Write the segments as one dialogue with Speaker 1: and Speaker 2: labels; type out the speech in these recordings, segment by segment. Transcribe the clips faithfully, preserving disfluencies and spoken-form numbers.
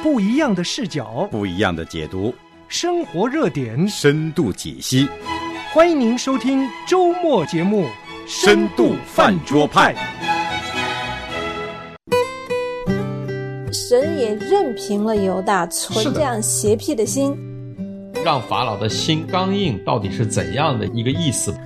Speaker 1: 不一样的视角，
Speaker 2: 不一样的解读，
Speaker 1: 生活热点，
Speaker 2: 深度解析。
Speaker 1: 欢迎您收听周末节目《
Speaker 2: 深度饭桌派》。
Speaker 3: 神也任凭了犹大存这样邪僻的心，
Speaker 4: 让法老的心刚硬，到底是怎样的一个意思？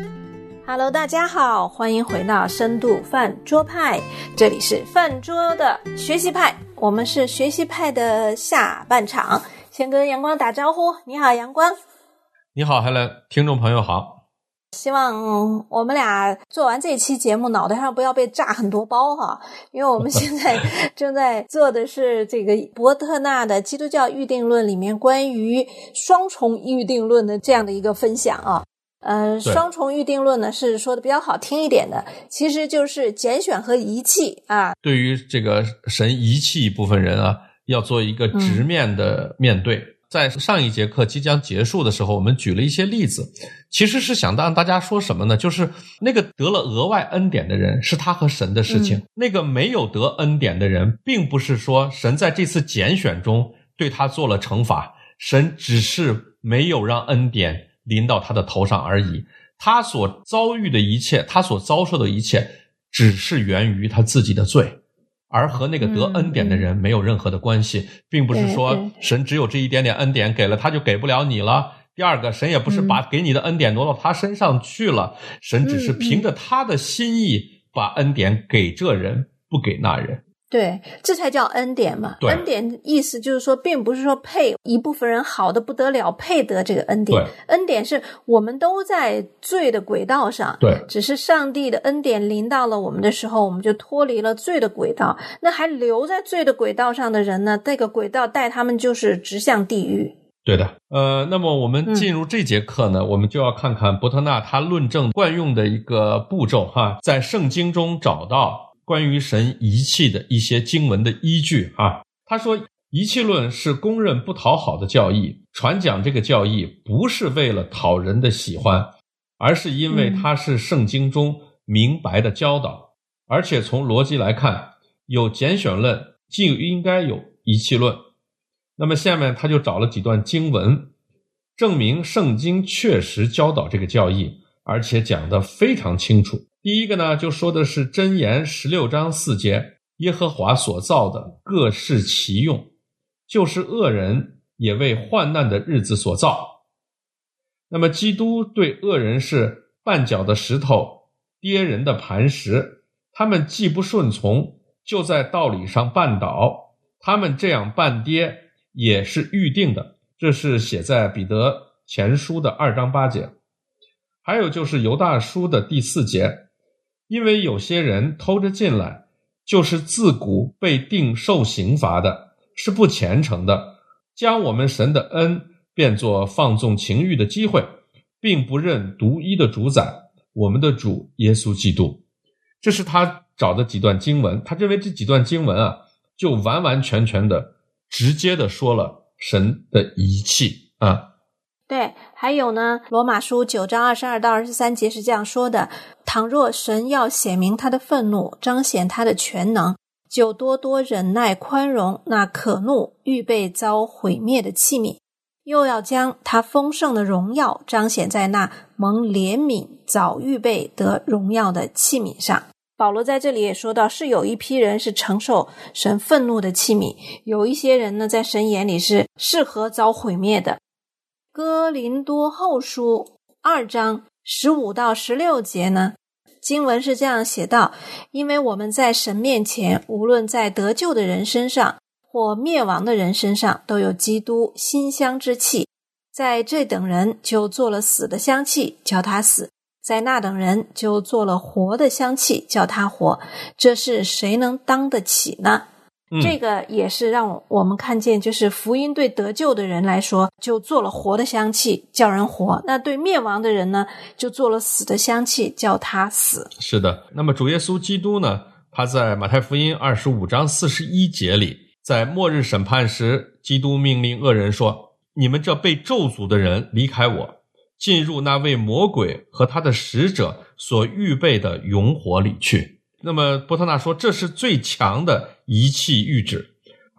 Speaker 3: Hello， 大家好，欢迎回到深度饭桌派，这里是饭桌的学习派，我们是学习派的下半场。先跟阳光打招呼，你好，阳光。
Speaker 4: 你好 Helen， 听众朋友好。
Speaker 3: 希望我们俩做完这期节目，脑袋上不要被炸很多包哈，因为我们现在正在做的是这个伯特纳的基督教预定论里面关于双重预定论的这样的一个分享啊。呃，双重预定论呢是说的比较好听一点的，其实就是拣选和遗弃啊。
Speaker 4: 对于这个神遗弃一部分人啊，要做一个直面的面对。嗯，在上一节课即将结束的时候，我们举了一些例子，其实是想让大家说什么呢？就是那个得了额外恩典的人是他和神的事情，嗯，那个没有得恩典的人，并不是说神在这次拣选中对他做了惩罚，神只是没有让恩典临到他的头上而已。他所遭遇的一切，他所遭受的一切，只是源于他自己的罪，而和那个得恩典的人没有任何的关系，嗯嗯，并不是说神只有这一点点恩典给了他就给不了你了。第二个，神也不是把给你的恩典挪到他身上去了，嗯，神只是凭着他的心意把恩典给这人，不给那人。
Speaker 3: 对，这才叫恩典嘛。恩典意思就是说，并不是说配一部分人好的不得了配得这个恩典，恩典是我们都在罪的轨道上，
Speaker 4: 对，
Speaker 3: 只是上帝的恩典临到了我们的时候，我们就脱离了罪的轨道。那还留在罪的轨道上的人呢，这个轨道带他们就是直向地狱。
Speaker 4: 对的，呃，那么我们进入这节课呢，嗯，我们就要看看伯特纳他论证惯用的一个步骤哈，在圣经中找到关于神遗弃的一些经文的依据啊。他说遗弃论是公认不讨好的教义，传讲这个教义不是为了讨人的喜欢，而是因为它是圣经中明白的教导，嗯，而且从逻辑来看，有拣选论就应该有遗弃论。那么下面他就找了几段经文，证明圣经确实教导这个教义，而且讲得非常清楚。第一个呢，就说的是箴言十六章四节，耶和华所造的各适其用，就是恶人也为患难的日子所造。那么基督对恶人是绊脚的石头，跌人的磐石，他们既不顺从，就在道理上绊倒，他们这样绊跌也是预定的，这是写在彼得前书的二章八节。还有就是犹大书的第四节，因为有些人偷着进来，就是自古被定受刑罚的，是不虔诚的，将我们神的恩变作放纵情欲的机会，并不认独一的主宰，我们的主耶稣基督。这是他找的几段经文，他认为这几段经文啊，就完完全全的直接的说了神的遗弃啊。
Speaker 3: 对，还有呢，罗马书九章二十二到二十三节是这样说的，倘若神要显明他的愤怒，彰显他的全能，就多多忍耐宽容那可怒预备遭毁灭的器皿，又要将他丰盛的荣耀彰显在那蒙怜悯早预备得荣耀的器皿上。保罗在这里也说到，是有一批人是承受神愤怒的器皿，有一些人呢，在神眼里是适合遭毁灭的。哥林多后书二章十五到十六节呢，经文是这样写道，因为我们在神面前，无论在得救的人身上或灭亡的人身上，都有基督馨香之气，在这等人就做了死的香气，叫他死，在那等人就做了活的香气，叫他活，这是谁能当得起呢？嗯，这个也是让我们看见，就是福音对得救的人来说，就做了活的香气，叫人活；那对灭亡的人呢，就做了死的香气，叫他死。
Speaker 4: 是的，那么主耶稣基督呢，他在马太福音二十五章四十一节里，在末日审判时，基督命令恶人说：“你们这被咒诅的人，离开我，进入那为魔鬼和他的使者所预备的永火里去。”那么波特纳说，这是最强的遗弃谕旨，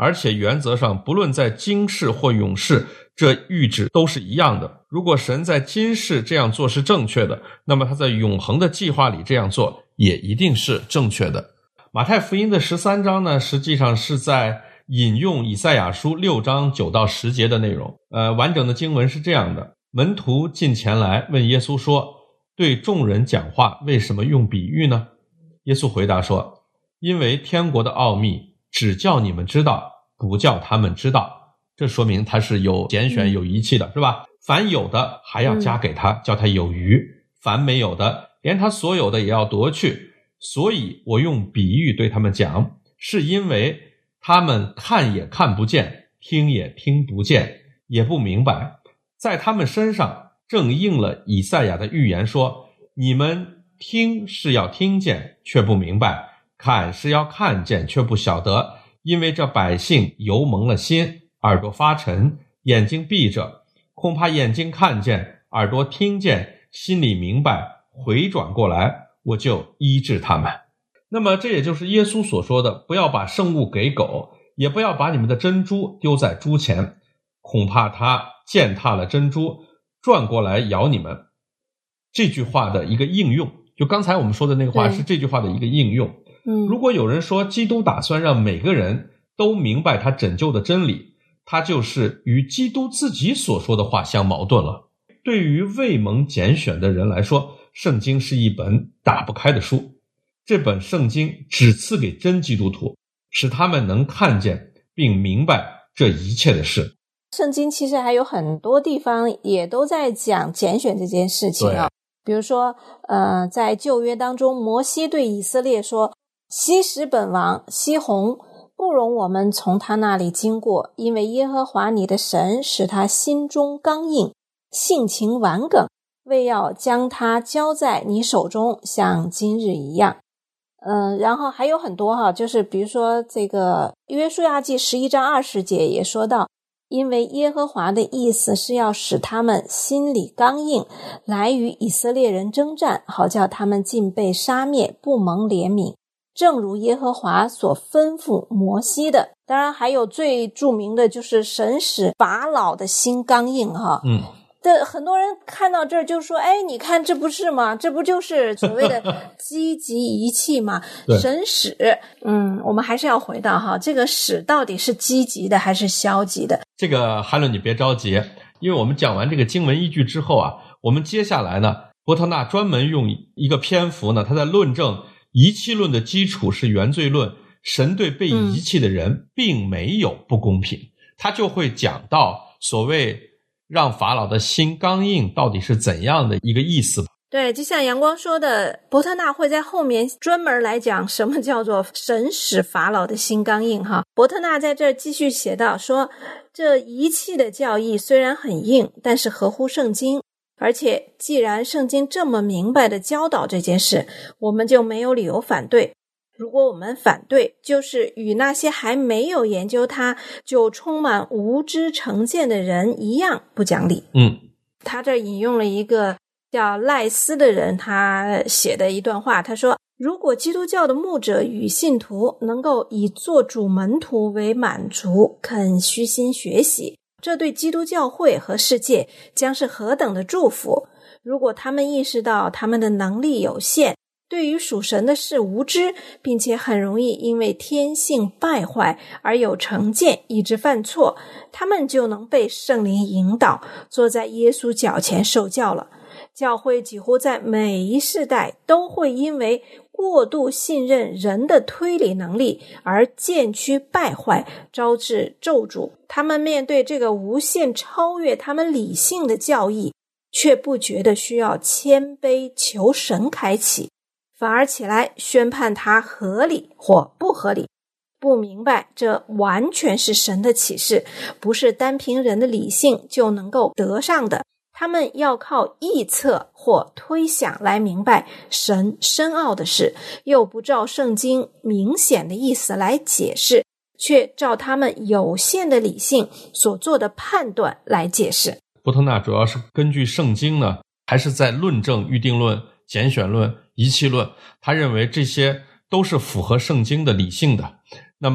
Speaker 4: 而且原则上不论在今世或永世，这谕旨都是一样的。如果神在今世这样做是正确的，那么他在永恒的计划里这样做也一定是正确的。马太福音的十三章呢，实际上是在引用以赛亚书六章九到十节的内容。呃，完整的经文是这样的：门徒近前来问耶稣说，对众人讲话为什么用比喻呢？耶稣回答说，因为天国的奥秘只叫你们知道，不叫他们知道。这说明他是有拣选有遗弃的，是吧？凡有的还要加给他，叫他有余；凡没有的，连他所有的也要夺去。所以我用比喻对他们讲，是因为他们看也看不见，听也听不见，也不明白。在他们身上正应了以赛亚的预言说，你们听是要听见，却不明白；看是要看见，却不晓得。因为这百姓油蒙了心，耳朵发沉，眼睛闭着，恐怕眼睛看见，耳朵听见，心里明白，回转过来，我就医治他们。那么这也就是耶稣所说的，不要把圣物给狗，也不要把你们的珍珠丢在猪前，恐怕它践踏了珍珠，转过来咬你们。这句话的一个应用，就刚才我们说的那个话是这句话的一个应用。
Speaker 3: 嗯，
Speaker 4: 如果有人说基督打算让每个人都明白他拯救的真理，他就是与基督自己所说的话相矛盾了。对于未蒙拣选的人来说，圣经是一本打不开的书，这本圣经只赐给真基督徒，使他们能看见并明白这一切的事。
Speaker 3: 圣经其实还有很多地方也都在讲拣选这件事情啊。比如说呃，在旧约当中，摩西对以色列说，西什本王西宏不容我们从他那里经过，因为耶和华你的神使他心中刚硬，性情顽梗，为要将他交在你手中，像今日一样。嗯、呃，然后还有很多哈，就是比如说这个约书亚记十一章二十节也说到，因为耶和华的意思是要使他们心里刚硬，来与以色列人征战，好叫他们尽被杀灭，不蒙怜悯，正如耶和华所吩咐摩西的。当然还有最著名的就是神使法老的心刚硬哈。
Speaker 4: 嗯，
Speaker 3: 这很多人看到这儿就说，哎，你看这不是吗？这不就是所谓的积极遗弃吗？神使，嗯，我们还是要回到哈，这个使到底是积极的还是消极的？
Speaker 4: 这个韩伦你别着急，因为我们讲完这个经文依据之后啊，我们接下来呢，伯特纳专门用一个篇幅呢，他在论证遗弃论的基础是原罪论，神对被遗弃的人并没有不公平，嗯、他就会讲到所谓让法老的心刚硬到底是怎样的一个意思。
Speaker 3: 对，就像阳光说的，伯特纳会在后面专门来讲什么叫做神使法老的心刚硬哈。伯特纳在这儿继续写到说，这遗弃的教义虽然很硬，但是合乎圣经，而且既然圣经这么明白的教导这件事，我们就没有理由反对。如果我们反对，就是与那些还没有研究它就充满无知成见的人一样不讲理。
Speaker 4: 嗯，
Speaker 3: 他这引用了一个叫赖斯的人他写的一段话，他说，如果基督教的牧者与信徒能够以做主门徒为满足，肯虚心学习，这对基督教会和世界将是何等的祝福。如果他们意识到他们的能力有限，对于属神的事无知，并且很容易因为天性败坏而有成见以致犯错，他们就能被圣灵引导，坐在耶稣脚前受教了。教会几乎在每一世代都会因为过度信任人的推理能力而渐趋败坏，招致咒诅。他们面对这个无限超越他们理性的教义，却不觉得需要谦卑求神开启，反而起来宣判它合理或不合理，不明白这完全是神的启示，不是单凭人的理性就能够得上的。他们要靠臆测或推想来明白神深奥的事，又不照圣经明显的意思来解释，却照他们有限的理性所做的判断来解释。
Speaker 4: 伯特纳主要是根据圣经呢，还是在论证预定论、拣选论、遗弃论，他认为这些都是符合圣经的理性的。那么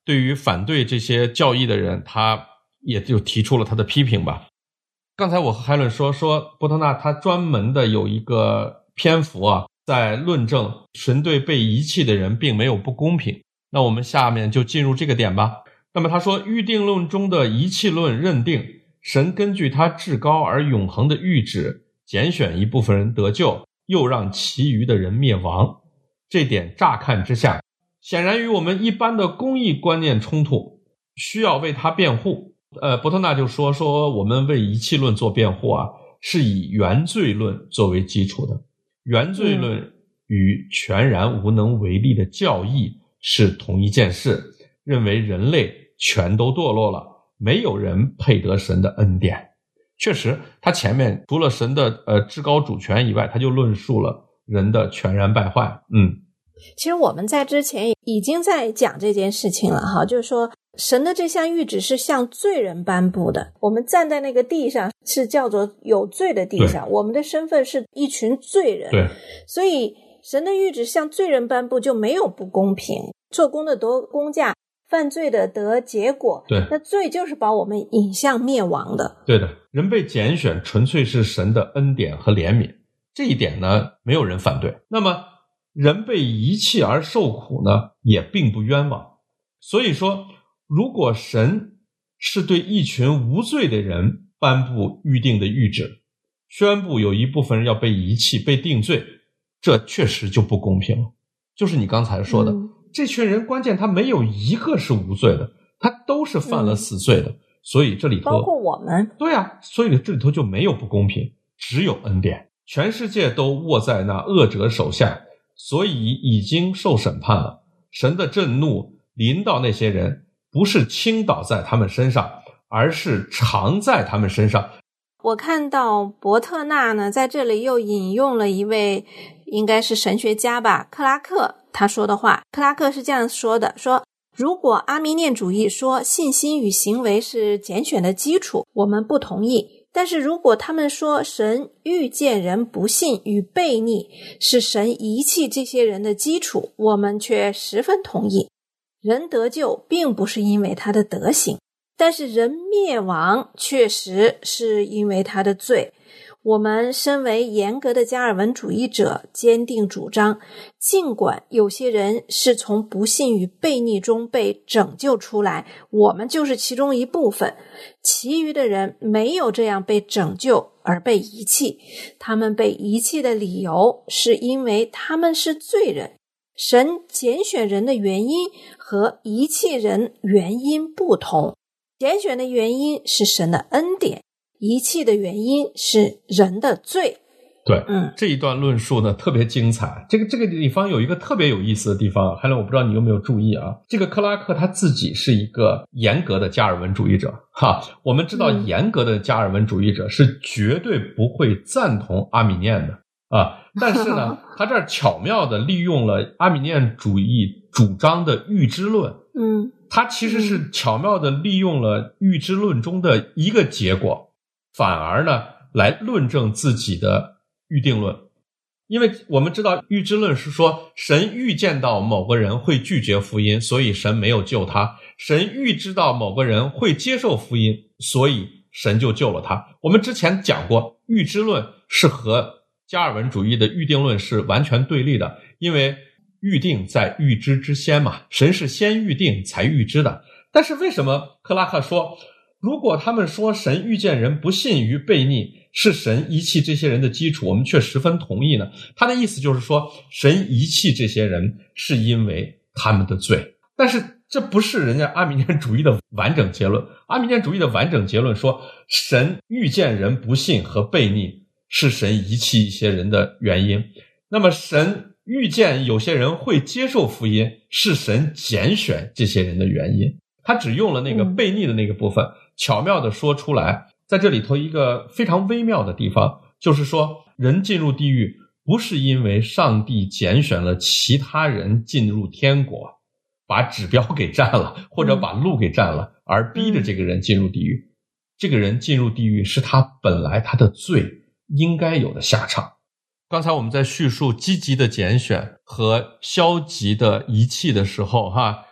Speaker 4: 对于反对这些教义的人，他也就提出了他的批评吧。刚才我和海伦说说伯特纳他专门的有一个篇幅啊，在论证神对被遗弃的人并没有不公平。那我们下面就进入这个点吧。那么他说，预定论中的遗弃论认定神根据他至高而永恒的谕旨，拣选一部分人得救，又让其余的人灭亡。这点乍看之下显然与我们一般的公义观念冲突，需要为他辩护。呃，伯特纳就说说我们为遗弃论做辩护啊，是以原罪论作为基础的。原罪论与全然无能为力的教义是同一件事，认为人类全都堕落了，没有人配得神的恩典。确实，他前面除了神的呃至高主权以外，他就论述了人的全然败坏。嗯，
Speaker 3: 其实我们在之前已经在讲这件事情了哈，就是说神的这项谕旨是向罪人颁布的，我们站在那个地上是叫做有罪的地上，我们的身份是一群罪人，
Speaker 4: 对，
Speaker 3: 所以神的谕旨向罪人颁布就没有不公平，做工的得工价，犯罪的得结果，
Speaker 4: 对，
Speaker 3: 那罪就是把我们引向灭亡的。
Speaker 4: 对的，人被拣选纯粹是神的恩典和怜悯，这一点呢没有人反对。那么人被遗弃而受苦呢，也并不冤枉。所以说，如果神是对一群无罪的人颁布预定的谕旨，宣布有一部分人要被遗弃被定罪，这确实就不公平了。就是你刚才说的、嗯、这群人关键他没有一个是无罪的，他都是犯了死罪的、嗯、所以这里头
Speaker 3: 包括我们，
Speaker 4: 对啊，所以这里头就没有不公平，只有恩典。全世界都握在那恶者手下，所以已经受审判了。神的震怒临到那些人，不是倾倒在他们身上，而是常在他们身上。
Speaker 3: 我看到伯特纳呢在这里又引用了一位应该是神学家吧，克拉克他说的话。克拉克是这样说的，说如果阿弥念主义说信心与行为是拣选的基础，我们不同意。但是如果他们说神遇见人不信与悖逆是神遗弃这些人的基础，我们却十分同意。人得救并不是因为他的德行，但是人灭亡确实是因为他的罪。我们身为严格的加尔文主义者，坚定主张，尽管有些人是从不信与悖逆中被拯救出来，我们就是其中一部分，其余的人没有这样被拯救而被遗弃。他们被遗弃的理由是因为他们是罪人。神拣选人的原因和遗弃人原因不同，拣选的原因是神的恩典，遗弃的原因是人的罪。
Speaker 4: 对，
Speaker 3: 嗯，
Speaker 4: 这一段论述呢特别精彩。这个这个地方有一个特别有意思的地方，海伦我不知道你有没有注意啊？这个克拉克他自己是一个严格的加尔文主义者，哈，我们知道严格的加尔文主义者是绝对不会赞同阿米念的啊，但是呢，他这儿巧妙地利用了阿米念主义主张的预知论，
Speaker 3: 嗯，
Speaker 4: 他其实是巧妙地利用了预知论中的一个结果，反而呢来论证自己的预定论。因为我们知道预知论是说神预见到某个人会拒绝福音，所以神没有救他；神预知到某个人会接受福音，所以神就救了他。我们之前讲过，预知论是和加尔文主义的预定论是完全对立的，因为预定在预知之先嘛，神是先预定才预知的。但是为什么克拉克说，如果他们说神遇见人不信于悖逆是神遗弃这些人的基础，我们却十分同意呢？他的意思就是说，神遗弃这些人是因为他们的罪。但是这不是人家阿米念主义的完整结论。阿米念主义的完整结论说，神遇见人不信和悖逆是神遗弃一些人的原因，那么神遇见有些人会接受福音是神拣选这些人的原因。他只用了那个悖逆的那个部分、嗯、巧妙地说出来。在这里头一个非常微妙的地方，就是说人进入地狱不是因为上帝拣选了其他人进入天国，把指标给占了或者把路给占了、嗯、而逼着这个人进入地狱、嗯、这个人进入地狱是他本来他的罪应该有的下场。刚才我们在叙述积极的拣选和消极的遗弃的时候哈，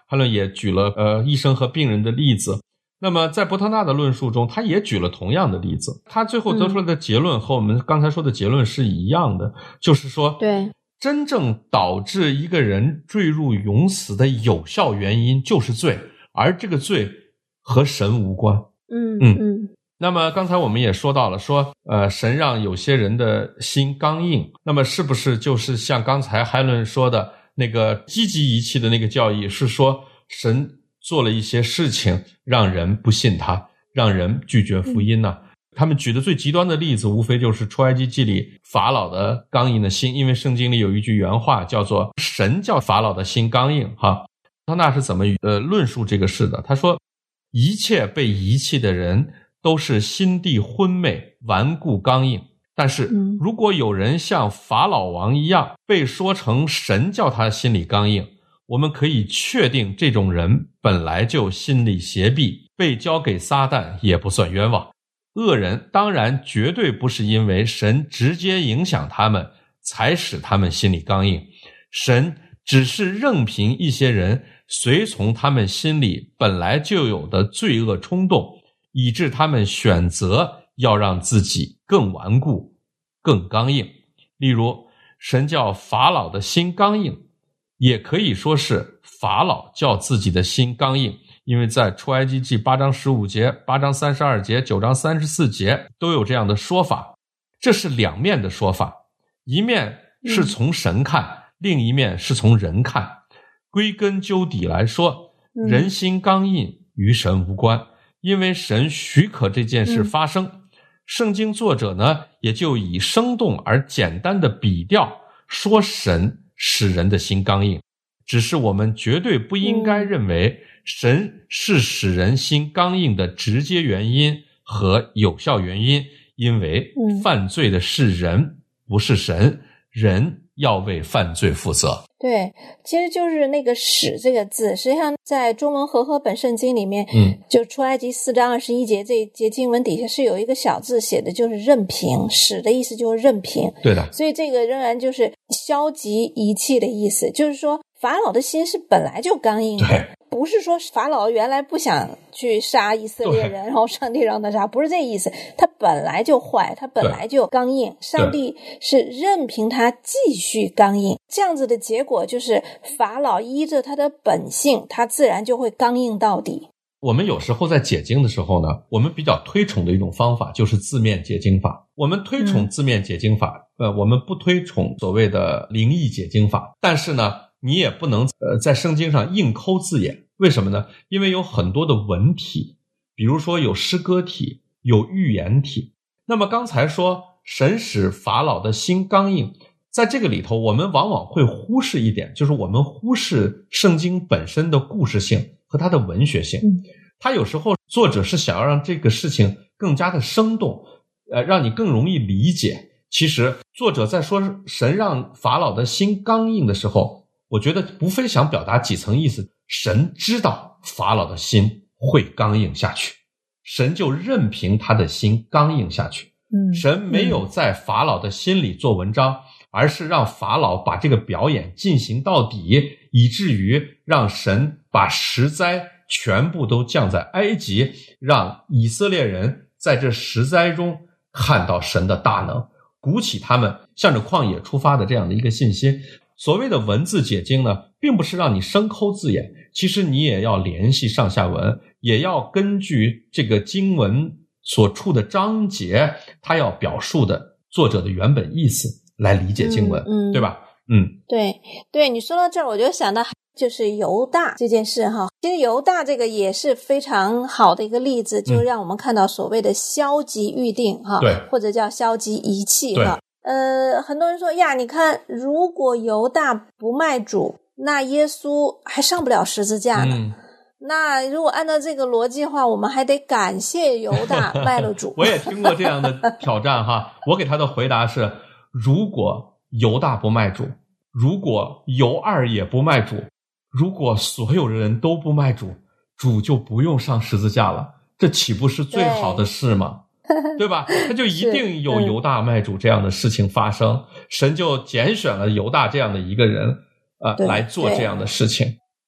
Speaker 4: 海伦也举了呃医生和病人的例子。那么在伯特纳的论述中，他也举了同样的例子，他最后得出来的结论和我们刚才说的结论是一样的，嗯、就是说，
Speaker 3: 对，
Speaker 4: 真正导致一个人坠入永死的有效原因就是罪，而这个罪和神无关。
Speaker 3: 嗯嗯嗯。
Speaker 4: 那么刚才我们也说到了，说呃，神让有些人的心刚硬，那么是不是就是像刚才海伦说的那个积极遗弃的那个教义，是说神做了一些事情让人不信他，让人拒绝福音呢？嗯、他们举的最极端的例子无非就是出埃及记里法老的刚硬的心，因为圣经里有一句原话叫做神叫法老的心刚硬哈。他那是怎么呃论述这个事的？他说一切被遗弃的人都是心地昏昧顽固刚硬，但是如果有人像法老王一样被说成神叫他心里刚硬，我们可以确定这种人本来就心里邪僻，被交给撒旦也不算冤枉。恶人当然绝对不是因为神直接影响他们才使他们心里刚硬，神只是任凭一些人随从他们心里本来就有的罪恶冲动，以致他们选择要让自己更顽固更刚硬。例如神叫法老的心刚硬，也可以说是法老叫自己的心刚硬，因为在出埃及记八章十五节、八章三十二节、九章三十四节都有这样的说法。这是两面的说法，一面是从神看、嗯、另一面是从人看。归根究底来说，人心刚硬与神无关，因为神许可这件事发生。嗯、圣经作者呢，也就以生动而简单的笔调说神使人的心刚硬，只是我们绝对不应该认为神是使人心刚硬的直接原因和有效原因，因为犯罪的是人，不是神，人要为犯罪负责。
Speaker 3: 对，其实就是那个使这个字，实际上在中文和合本圣经里面，
Speaker 4: 嗯，
Speaker 3: 就出埃及四章二十一节这一节经文底下是有一个小字写的，就是任凭，使的意思就是任凭。
Speaker 4: 对的。
Speaker 3: 所以这个仍然就是消极遗弃的意思，就是说法老的心是本来就刚硬的，不是说法老原来不想去杀以色列人，然后上帝让他杀，不是这意思，他本来就坏，他本来就刚硬，上帝是任凭他继续刚硬，这样子的结果就是法老依着他的本性，他自然就会刚硬到底。
Speaker 4: 我们有时候在解经的时候呢，我们比较推崇的一种方法就是字面解经法。我们推崇字面解经法，嗯、呃，我们不推崇所谓的灵异解经法。但是呢，你也不能呃在圣经上硬抠字眼。为什么呢？因为有很多的文体，比如说有诗歌体，有预言体。那么刚才说神使法老的心刚硬，在这个里头我们往往会忽视一点，就是我们忽视圣经本身的故事性和它的文学性。他有时候作者是想要让这个事情更加的生动，呃，让你更容易理解。其实作者在说神让法老的心刚硬的时候，我觉得无非想表达几层意思。神知道法老的心会刚硬下去，神就任凭他的心刚硬下去。嗯，神没有在法老的心里做文章，而是让法老把这个表演进行到底，以至于让神把十灾全部都降在埃及，让以色列人在这十灾中看到神的大能，鼓起他们向着旷野出发的这样的一个信心。所谓的文字解经呢，并不是让你生抠字眼，其实你也要联系上下文，也要根据这个经文所处的章节，它要表述的作者的原本意思来理解经文，嗯嗯、对吧？嗯，
Speaker 3: 对对，你说到这儿，我就想到就是犹大这件事哈。其实犹大这个也是非常好的一个例子，就让我们看到所谓的消极预定哈，
Speaker 4: 对，
Speaker 3: 或者叫消极遗弃哈。呃，很多人说呀，你看，如果犹大不卖主，那耶稣还上不了十字架呢。嗯、那如果按照这个逻辑的话，我们还得感谢犹大卖了主。
Speaker 4: 我也听过这样的挑战哈，我给他的回答是：如果犹大不卖主，如果犹二也不卖主，如果所有人都不卖主，主就不用上十字架了，这岂不是最好的事吗？对吧？他就一定有犹大卖主这样的事情发生，嗯、神就拣选了犹大这样的一个人，呃，来做这样的事情。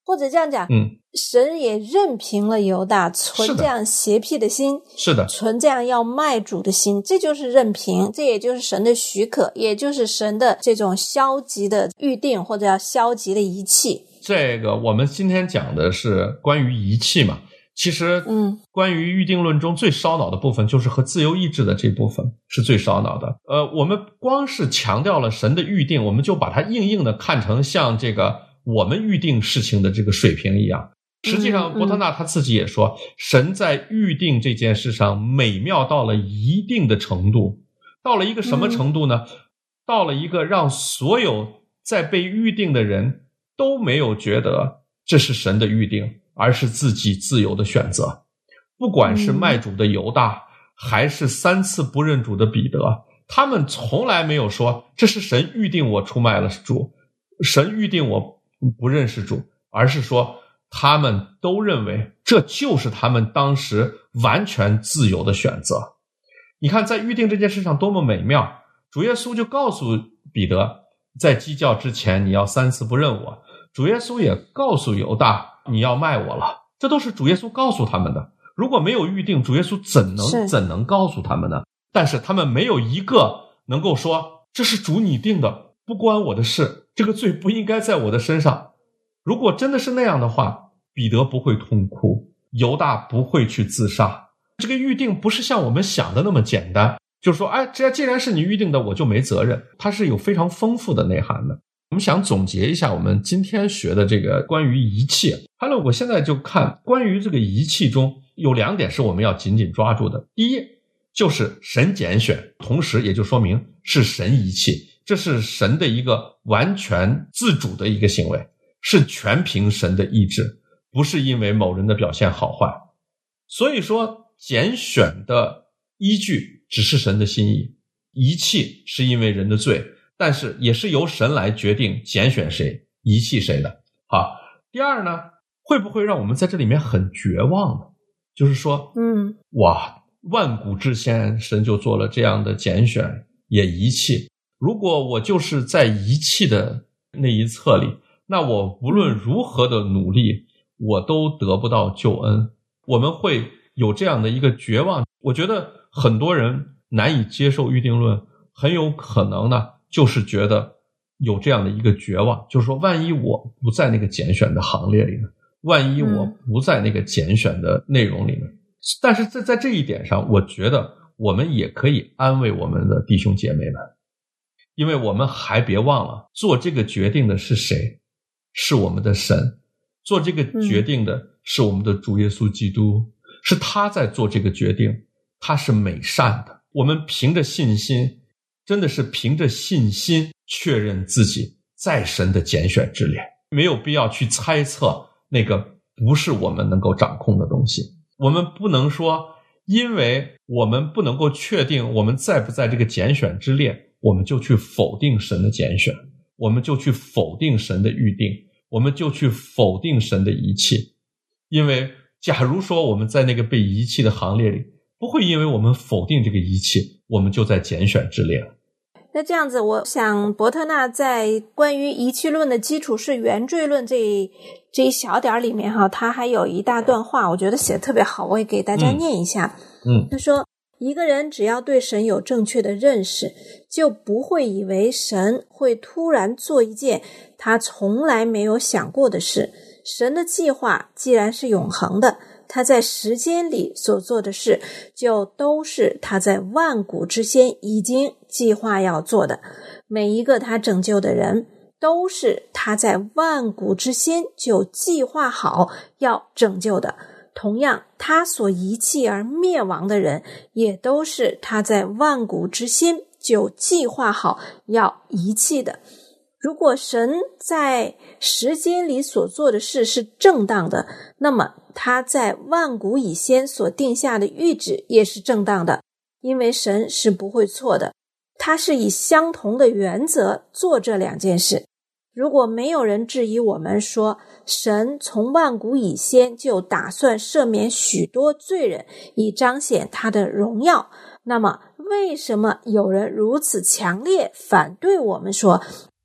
Speaker 3: 或者这样讲，
Speaker 4: 嗯，
Speaker 3: 神也任凭了犹大存这样邪僻的心，
Speaker 4: 是的，
Speaker 3: 存这样要卖主的心，这就是任凭，这也就是神的许可，也就是神的这种消极的预定或者叫消极的遗弃。
Speaker 4: 这个我们今天讲的是关于遗弃嘛，其实嗯，关于预定论中最烧脑的部分就是和自由意志的这部分是最烧脑的。呃，我们光是强调了神的预定，我们就把它硬硬的看成像这个我们预定事情的这个水平一样。实际上伯特纳他自己也说，神在预定这件事上美妙到了一定的程度，到了一个什么程度呢？到了一个让所有在被预定的人都没有觉得这是神的预定，而是自己自由的选择。不管是卖主的犹大，还是三次不认主的彼得，他们从来没有说这是神预定我出卖了主，神预定我不认识主，而是说他们都认为这就是他们当时完全自由的选择。你看在预定这件事上多么美妙，主耶稣就告诉彼得，在鸡叫之前你要三次不认我，主耶稣也告诉犹大你要卖我了，这都是主耶稣告诉他们的。如果没有预定，主耶稣怎能怎能告诉他们呢？但是他们没有一个能够说这是主你定的，不关我的事，这个罪不应该在我的身上。如果真的是那样的话，彼得不会痛哭，犹大不会去自杀。这个预定不是像我们想的那么简单，就是说哎，这既然是你预定的我就没责任，它是有非常丰富的内涵的。我们想总结一下我们今天学的这个关于遗弃。好了，我现在就看关于这个遗弃中有两点是我们要紧紧抓住的。第一，就是神拣选，同时也就说明是神遗弃，这是神的一个完全自主的一个行为，是全凭神的意志，不是因为某人的表现好坏。所以说拣选的依据只是神的心意，遗弃是因为人的罪，但是也是由神来决定拣选谁遗弃谁的。好，第二呢，会不会让我们在这里面很绝望呢？就是说嗯，哇，万古之先神就做了这样的拣选也遗弃，如果我就是在遗弃的那一侧里，那我无论如何的努力我都得不到救恩。我们会有这样的一个绝望。我觉得很多人难以接受预定论，很有可能呢就是觉得有这样的一个绝望，就是说万一我不在那个拣选的行列里呢，万一我不在那个拣选的内容里呢、嗯、但是在在这一点上，我觉得我们也可以安慰我们的弟兄姐妹们，因为我们还别忘了做这个决定的是谁，是我们的神，做这个决定的是我们的主耶稣基督、嗯、是他在做这个决定，他是美善的。我们凭着信心，真的是凭着信心确认自己在神的拣选之列，没有必要去猜测那个不是我们能够掌控的东西。我们不能说因为我们不能够确定我们在不在这个拣选之列，我们就去否定神的拣选，我们就去否定神的预定，我们就去否定神的遗弃。因为假如说我们在那个被遗弃的行列里，不会因为我们否定这个遗弃，我们就在拣选之列了。
Speaker 3: 那这样子，我想伯特纳在关于遗弃论的基础是原罪论这一这一小点里面哈，他还有一大段话，我觉得写得特别好，我也给大家念一下。嗯，他说，一个人只要对神有正确的认识，就不会以为神会突然做一件他从来没有想过的事。神的计划既然是永恒的，他在时间里所做的事就都是他在万古之先已经计划要做的，每一个他拯救的人都是他在万古之先就计划好要拯救的，同样他所遗弃而灭亡的人也都是他在万古之先就计划好要遗弃的。如果神在时间里所做的事是正当的，那么他在万古以先所定下的谕旨也是正当的，因为神是不会错的，他是以相同的原则做这两件事。如果没有人质疑我们说神从万古以先就打算赦免许多罪人以彰显他的荣耀，那么为什么有人如此强烈反对我们说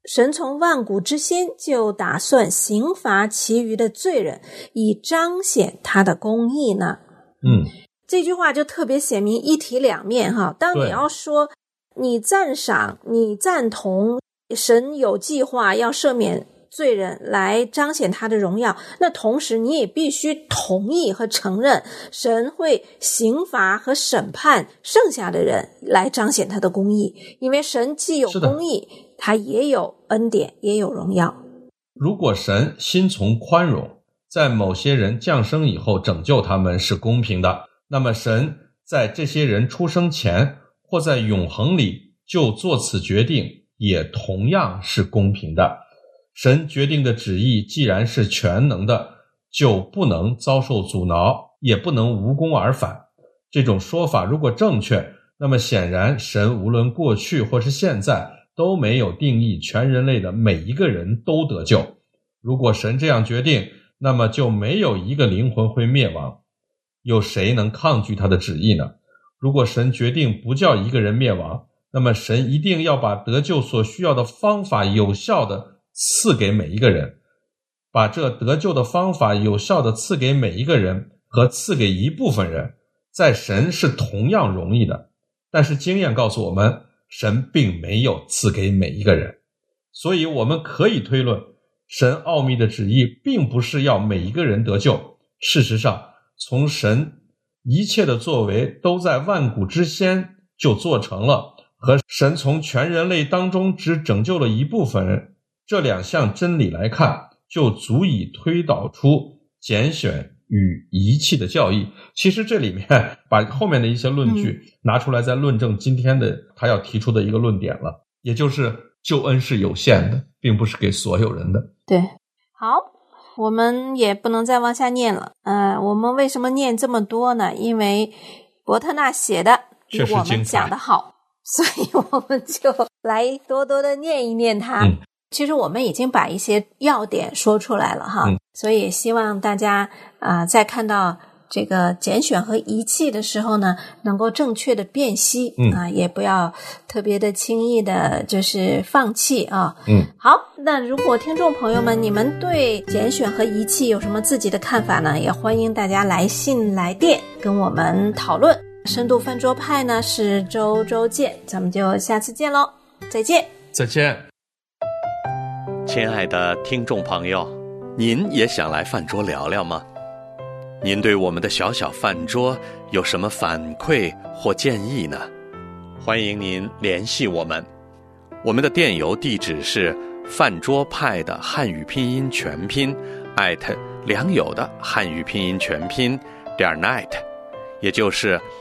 Speaker 3: 神从万古之先就打算刑罚其余的罪人，以彰显他的公义呢？
Speaker 4: 嗯，
Speaker 3: 这句话就特别显明一体两面哈。当你要说你赞赏、你赞同神有计划要赦免罪人来彰显他的荣耀，那同时你也必须同意和承认神会刑罚和审判剩下的人来彰显他的公义，因为神既有公义，他也有恩典，也有荣耀。
Speaker 4: 如果神心从宽容，在某些人降生以后拯救他们是公平的，那么神在这些人出生前或在永恒里就做此决定也同样是公平的。神决定的旨意既然是全能的，就不能遭受阻挠，也不能无功而返。这种说法如果正确，那么显然神无论过去或是现在都没有定义全人类的每一个人都得救。如果神这样决定，那么就没有一个灵魂会灭亡。有谁能抗拒他的旨意呢？如果神决定不叫一个人灭亡，那么神一定要把得救所需要的方法有效的赐给每一个人。把这得救的方法有效的赐给每一个人和赐给一部分人，在神是同样容易的，但是经验告诉我们，神并没有赐给每一个人。所以我们可以推论，神奥秘的旨意并不是要每一个人得救。事实上，从神一切的作为都在万古之先就做成了，和神从全人类当中只拯救了一部分人，这两项真理来看，就足以推导出拣选与遗弃的教义。其实这里面把后面的一些论据拿出来，在论证今天的他要提出的一个论点了，也就是救恩是有限的，并不是给所有人的。
Speaker 3: 对，好，我们也不能再往下念了。呃，我们为什么念这么多呢？因为伯特纳写的比我们讲的好，所以我们就来多多的念一念它。嗯，其实我们已经把一些要点说出来了哈，嗯、所以希望大家啊、呃，在看到这个拣选和遗弃的时候呢，能够正确的辨析、嗯、啊，也不要特别的轻易的就是放弃啊。
Speaker 4: 嗯，
Speaker 3: 好，那如果听众朋友们你们对拣选和遗弃有什么自己的看法呢？也欢迎大家来信来电跟我们讨论。深度饭桌派呢是周周见，咱们就下次见咯，再见。
Speaker 4: 再见。
Speaker 2: 亲爱的听众朋友，您也想来饭桌聊聊吗？您对我们的小小饭桌有什么反馈或建议呢？欢迎您联系我们，我们的电邮地址是饭桌派的汉语拼音全拼 at 良友的汉语拼音全拼点 net， 也就是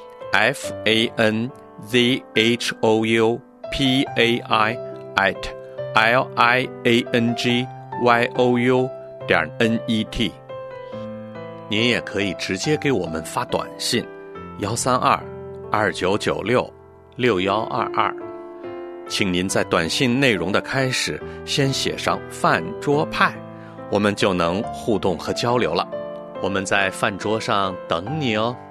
Speaker 2: f a n z h o u p a i at l i a n g y o u 点 n e t。您也可以直接给我们发短信幺三二二九九六六幺二二，请您在短信内容的开始先写上饭桌派，我们就能互动和交流了。我们在饭桌上等你哦。